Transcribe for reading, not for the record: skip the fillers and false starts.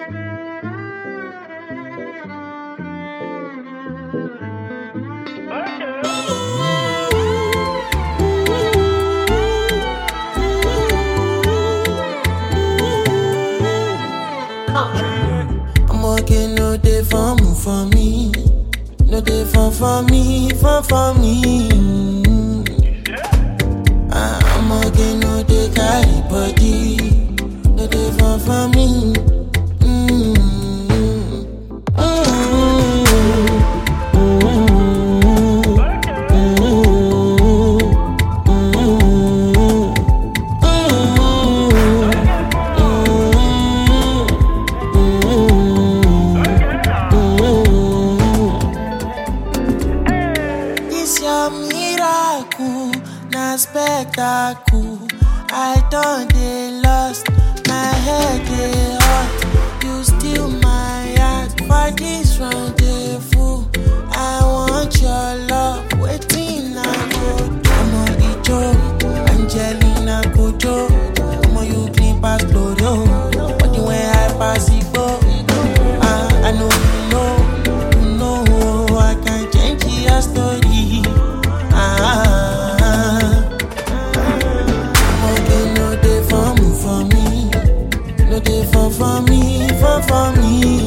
I'm working no day for me. No day for me, for me. I'm working no day carry body. No day for me. This your miracle, na spectacle. I done dey lost, my head dey hot. You steal my heart for this rendezvous. I want your love, waiting I go do. Omo Ijo, Angelina Kojo. Omo you clean pass Glorio, but the way I pass it go. I know you know, I can change your story. Okay, no day for me, no day for me, for me.